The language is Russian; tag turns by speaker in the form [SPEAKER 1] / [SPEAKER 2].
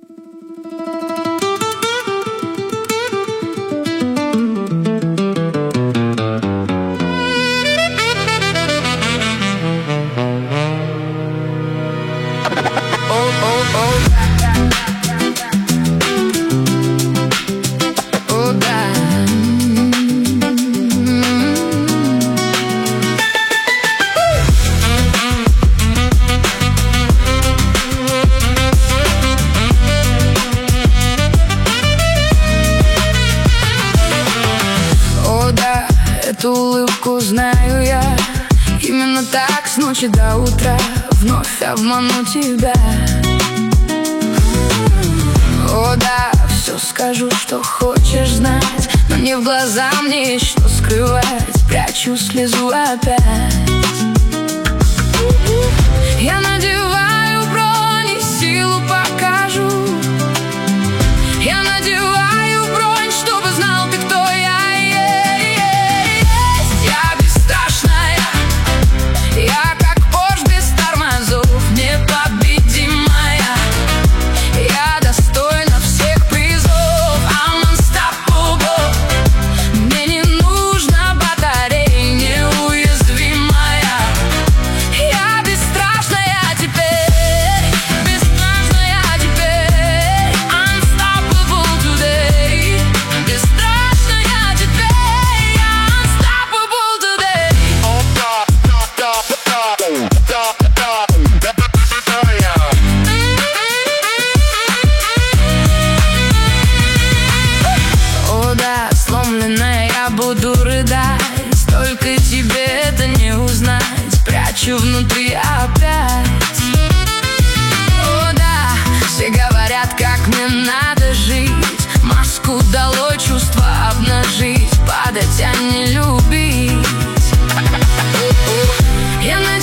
[SPEAKER 1] Эту улыбку знаю я. Именно так с ночи до утра вновь обману тебя. О да, все скажу, что хочешь знать, но не в глаза мне есть что скрывать. Прячу слезу опять. Я надеваю бронь и силу покажу. Я надеваю бронь, чтобы знал ты, кто я есть. Я бесстрашная, я как Порш без тормозов, непобедимая. Я достойна всех призов, I'm unstoppable. Мне не нужно батарей, неуязвимая. Я бесстрашная теперь, бесстрашная теперь, unstoppable today. Бесстрашная теперь, unstoppable today. О да, сломленная я буду рыдать, только тебе это не узнать. Прячу внутри опять. О да, все говорят, как мне надо жить. Маску долой, чувства обнажить, падать, а не любить. Я